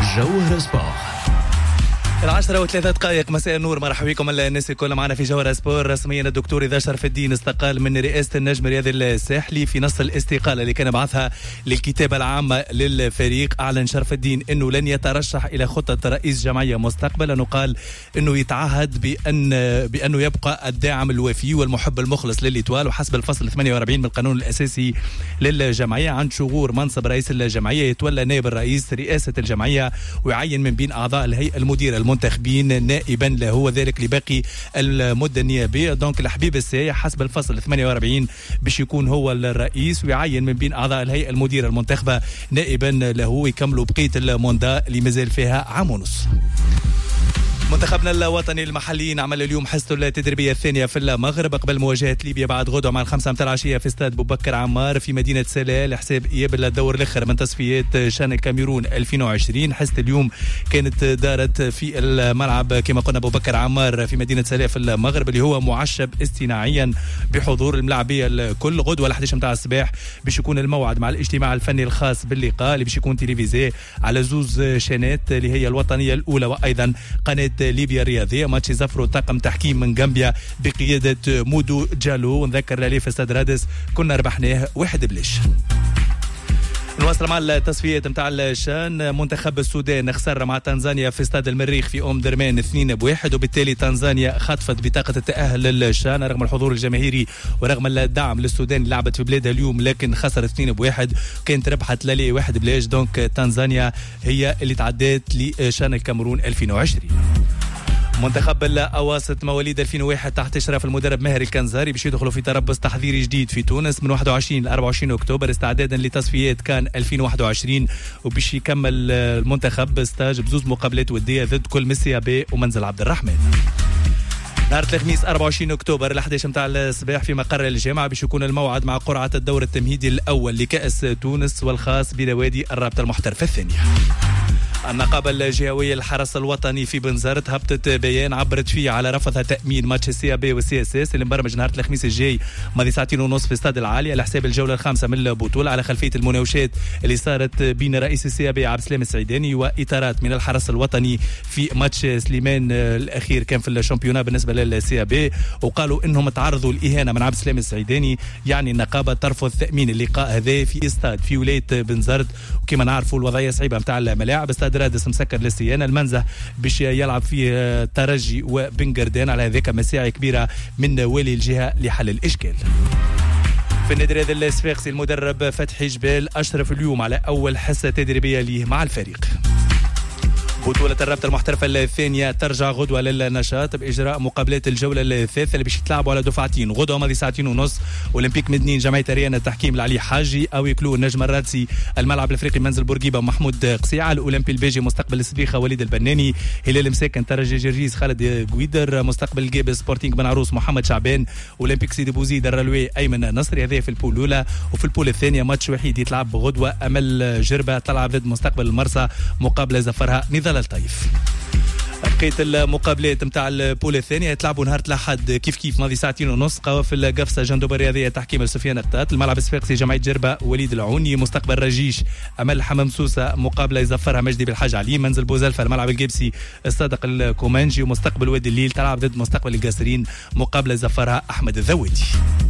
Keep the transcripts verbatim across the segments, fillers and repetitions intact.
جوهر سبور. العشرة وثلاثة دقائق مساء النور، مرحبا بكم الناس الكل معنا في جوهر سبور. رسميا الدكتور إذا شرف الدين استقال من رئاسة النجم الرياضي الساحلي في نص الاستقالة اللي كان بعثها للكتابة العامة للفريق. أعلن شرف الدين أنه لن يترشح إلى خطة رئيس جمعية مستقبلا، وقال أنه يتعهد بأن بأنه يبقى الداعم الوفي والمحب المخلص للإتوال. وحسب الفصل ثمانية وأربعين من القانون الأساسي للجمعية، عند شغور منصب رئيس الجمعية يتولى نائب الرئيس رئاسة الجمعية ويعين من بين أعضاء الهيئة المديرة المنتخبين نائبا له، وذلك لباقي المدة النيابية. دونك الحبيب السايح حسب الفصل ثمانية وأربعين باش يكون هو الرئيس ويعين من بين أعضاء الهيئة المديرة المنتخبة نائبا له، ويكملوا بقية الموندا اللي مازال فيها عام ونص. منتخبنا الوطني المحلي عمل اليوم حصته التدريبية الثانية في المغرب قبل مواجهة ليبيا بعد غدوة مع الخمسة متاع العشية في استاد بوبكر عمار في مدينة سلا لحساب إياب الدور الآخر من تصفيات شان الكاميرون ألفين وعشرين. حصة اليوم كانت دارت في الملعب كما قلنا بوبكر عمار في مدينة سلا في المغرب، اللي هو معشب اصطناعيا بحضور الملاعبية الكل. غدوة الأحد عشر متاع الصباح باش يكون الموعد مع الاجتماع الفني الخاص باللقاء اللي باش يكون تلفزيوني على زوز شانات اللي هي الوطنية الأولى وأيضا قناة ليبيا الرياضية. ماتش زفروا طاقم تحكيم من غامبيا بقيادة مودو جالو، ونذكر عليه في استاد رادس كنا ربحناه واحد بلاش. نواصل مع التصفيات نتاع الشان. منتخب السودان خسر مع تنزانيا في استاد المريخ في ام درمان اثنين بواحد، وبالتالي تنزانيا خطفت بطاقة التأهل للشان رغم الحضور الجماهيري ورغم الدعم للسودان. لعبت في بلادها اليوم لكن خسرت اثنين بواحد، كانت ربحت لالي واحد بلاش. دونك تنزانيا هي اللي تعدات لشان الكاميرون ألفين وعشرين. منتخب الأواسط مواليد ألفين وواحد تحت إشراف المدرب ماهر الكنزاري باش يدخلوا في تربص تحضيري جديد في تونس من واحد وعشرين إلى أربعة وعشرين أكتوبر استعدادا لتصفيات كان ألفين وواحد وعشرين، وباش يكمل المنتخب ستاج بزوز مقابلات ودية ضد كل ميسيا بي ومنزل عبد الرحمن. نهار الخميس أربعة وعشرين أكتوبر الأحد عشر متاع الصباح في مقر الجامعة باش يكون الموعد مع قرعة الدور التمهيدي الأول لكأس تونس والخاص بنوادي الرابطة المحترفة الثانية. النقابة الجهوية للحرس الوطني في بنزرت هبطت بيان عبرت فيه على رفضها تأمين ماتش السي بي والسي اس اس اللي مبرمج نهار الخميس الجاي ماضي ساعتين ونص في استاد العالي على حساب الجولة الخامسة من البطولة، على خلفية المناوشات اللي صارت بين رئيس السي بي عبد السلام السعيداني وإطارات من الحرس الوطني في ماتش سليمان الأخير كان في الشامبيونا بالنسبة للسي بي، وقالوا إنهم تعرضوا الإهانة من عبد السلام السعيداني. يعني النقابة ترفض تأمين اللقاء هذا في استاد في ولاية بنزرت، وكما نعرفوا الوضعية صعيبة متاع الملاعب. استاد رادس مسكر للسيانة، المنزه باش يلعب فيه ترجي وبنغردان، على ذلك مساعي كبيرة من والي الجهة لحل الإشكال. في النادي هذا الصفاقسي المدرب فتحي جبال أشرف اليوم على أول حصة تدريبية ليه مع الفريق. بطولة الرابطة المحترفة الثانية ترجع غدوة للنشاط بإجراء مقابلات الجولة الثالثة اللي باش يتلعبوا على دفعتين. غدوة ماضي ساعتين ونص أولمبيك مدنين جمعية ريان التحكيم العلي حاجي أو يكلو النجم الرادسي الملعب الأفريقي منزل بورقيبة محمود قسيعة. الأولمبي البيجي مستقبل السبيخة وليد البناني. هلال مساكن ترجي جرجيز خالد قويدر. مستقبل الجيب سبورتينغ بن عروس محمد شعبان. أولمبيك سيدي بوزيد الرلوي أيمن نصري. هذا في البول الأولى. وفي البول الثانية ماتش وحيد يتلعب غدوة أمل جربة تلعب ضد مستقبل المرسى مقابلة زفرها نضال الطيف. بقية المقابلات متاع البول الثانية يتلعبوا نهار الأحد كيف كيف ماضي ساعتين ونص. قوافل القفصة جندوبة الرياضية تحكيم سفيان القطات. الملعب الصفاقسي جمعية جربة وليد العوني. مستقبل رجيش أمل حمام سوسة مقابلة يزفرها مجدي بالحاج علي. منزل بوزلفة الملعب الجبسي الصادق الكومانجي. ومستقبل وادي الليل تلعب ضد مستقبل القاسرين مقابلة يزفرها أحمد الذواتي.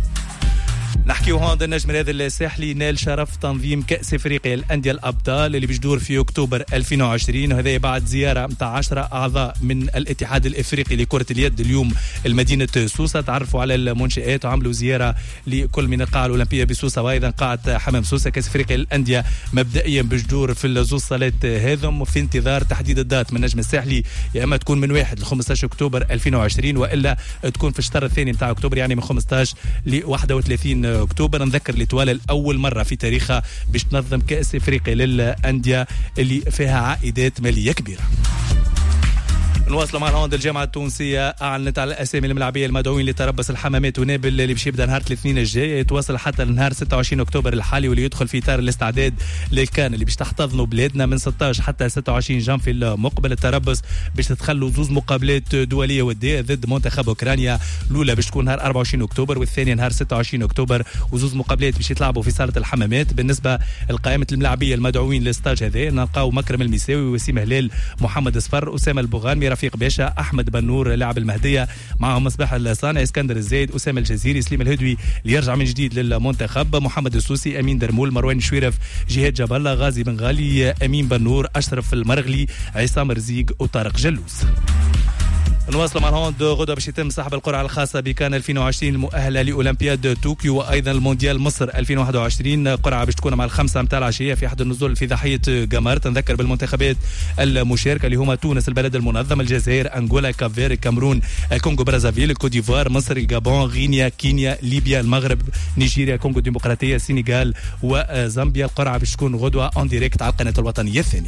نحكيو هون النجم الرياضي الساحلي نال شرف تنظيم كأس افريقيا الأندية الأبطال اللي بيجدور في أكتوبر ألفين وعشرين، وهذا بعد زيارة متاع عشرة أعضاء من الاتحاد الافريقي لكرة اليد اليوم المدينة سوسة. تعرفوا على المنشآت وعملوا زيارة لكل من القاعة الأولمبية بسوسة وأيضا قاعة حمام سوسة. كأس افريقيا الأندية مبدئيا بيجدور في الزوز صالات هذم في انتظار تحديد الدات من النجم الساحلي، يا اما تكون من واحد ل خمسة عشر أكتوبر ألفين وعشرين والا تكون في الشهر الثاني متاع أكتوبر يعني من خمسة عشر ل واحد وثلاثين أكتوبر. نذكر الإطوال الأول مرة في تاريخها باش تنظم كأس إفريقيا للأندية اللي فيها عائدات مالية كبيرة. نواصل مع الهوند. الجامعة التونسية أعلنت على الأسامي الملاعبية المدعوين لتربص الحمامات ونابل اللي باش يبدا نهار الاثنين الجاي يتواصل حتى نهار ستة وعشرين أكتوبر الحالي، واللي يدخل في إطار الاستعداد للكان اللي باش تحتضنوا بلادنا من ستة عشر حتى ستة وعشرين جانفي المقبل. التربص باش تتخلوا زوز مقابلات دولية ودية ضد منتخب أوكرانيا، الأولى باش تكون نهار أربعة وعشرين أكتوبر والثانية نهار ستة وعشرين أكتوبر، وزوز مقابلات باش يتلعبوا في صالة الحمامات. بالنسبة لقائمة الملاعبية المدعوين للستاج هذا نلقاو مكرم المساوي، وسيم هلال، محمد صفر، أسامة البوغانمي، رفيق باشا، أحمد بنور لاعب المهدية، معهم مصباح الصانع، اسكندر الزايد، أسامة الجزيري، سليم الهدوي اللي يرجع من جديد للمنتخب، محمد السوسي، أمين درمول، مروان شويرف، جهاد جاب الله، غازي بن غالي، أمين بنور، أشرف المرغلي، عصام رزيق وطارق جلوس. نواصل مع الهوند. غدا باش يتم سحب القرعه الخاصه بكان ألفين وعشرين المؤهله لاولمبياد طوكيو وايضا المونديال مصر ألفين وواحد وعشرين. قرعه باش تكون مع الخمسه متاع العشيه في احد النزول في ضاحيه قمر. تنذكر بالمنتخبات المشاركه اللي هما تونس البلد المنظم، الجزائر، انغولا، كافير، الكامرون، الكونغو برازافيل، كوديفوار، مصر، الجابون، غينيا، كينيا، ليبيا، المغرب، نيجيريا، كونغو الديمقراطيه، السنغال وزامبيا. القرعه باش تكون غدوه اون ديريكت على القناه الوطنيه الثانيه.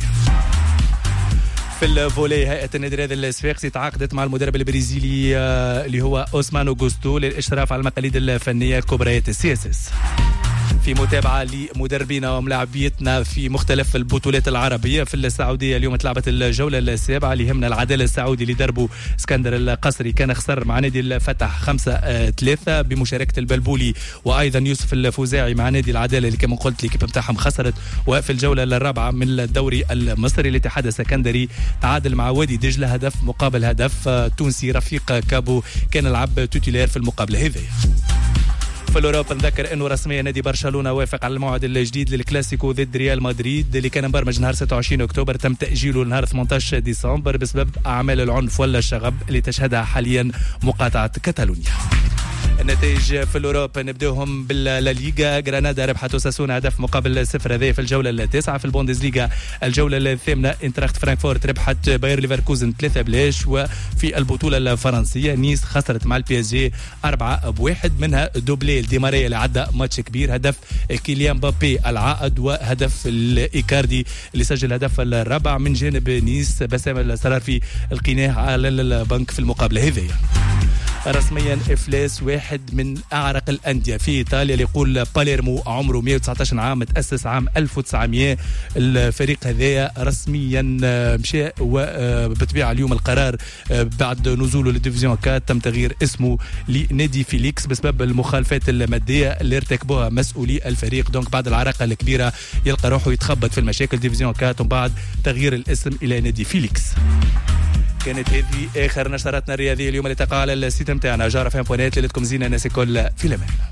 في الفولي هيئة النادي الرياضي الصفاقسي تعاقدت مع المدرب البرازيلي اللي هو أوسمان أوغوستو للإشراف على المقاليد الفنية كبريات السي اس اس. في متابعة لمدربينا وملاعبيتنا في مختلف البطولات العربية. في السعودية اليوم تلعبت الجولة السابعة اللي يهمنا العدالة السعودي اللي دربوا اسكندر القصري، كان خسر مع نادي الفتح خمسة ثلاثة بمشاركة البلبولي وأيضا يوسف الفوزاعي مع نادي العدالة اللي كما قلت الكيب بتاعهم خسرت. وفي الجولة الرابعة من الدوري المصري الاتحاد السكندري تعادل مع وادي دجلة هدف مقابل هدف. تونسي رفيق كابو كان لعب توتيلير في المقابلة هذه. في الأوروبا نذكر أنه رسميا نادي برشلونة وافق على الموعد الجديد للكلاسيكو ضد ريال مدريد اللي كان مبرمج نهار ستة وعشرين أكتوبر، تم تأجيله لنهار ثمانية عشر ديسمبر بسبب أعمال العنف ولا الشغب اللي تشهدها حاليا مقاطعة كاتالونيا. النتائج في الأوروبا نبداهم بالليغا. غرانادا ربحت أوساسونا هدف مقابل صفر هذه في الجولة التاسعة. في البوندسليغا الجولة الثامنة انتراخت فرانكفورت ربحت باير ليفركوزن ثلاثة بلاش. وفي البطولة الفرنسية نيس خسرت مع البي اس جي أربعة بواحد، منها دوبلي دي ماريا اللي عدى ماتش كبير، هدف كيليان مبابي العائد وهدف الإيكاردي اللي سجل هدف الرابع. من جانب نيس بسام السرارفي القناع على البنك في المقابلة هذه. رسميا افلاس واحد من اعرق الانديه في ايطاليا اللي يقول باليرمو، عمره مئة وتسعة عشر عام، متاسس عام ألف وتسعمئة. الفريق هذايا رسميا مشى وبطبيعه اليوم القرار بعد نزوله للديفيزيون كات تم تغيير اسمه لنادي فيليكس بسبب المخالفات الماديه اللي ارتكبوها مسؤولي الفريق. دونك بعد العراقه الكبيره يلقى روحه يتخبط في المشاكل ديفيزيون كات ومن بعد تغيير الاسم الى نادي فيليكس. كانت هذه اخر نشراتنا الرياضيه اليوم اللي تقع على السيت نتاعنا جارة فان بوينات. ليلتكم زينه، الناس الكل في الامان.